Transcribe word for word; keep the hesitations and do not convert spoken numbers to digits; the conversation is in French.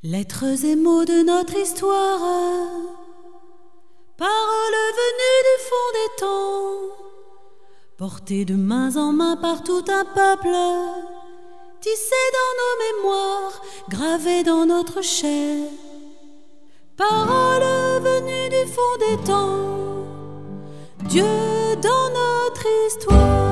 Lettres et mots de notre histoire, paroles venues du fond des temps, portées de main en main par tout un peuple, tissées dans nos mémoires, gravées dans notre chair. Paroles venues du fond des temps, Dieu dans notre histoire.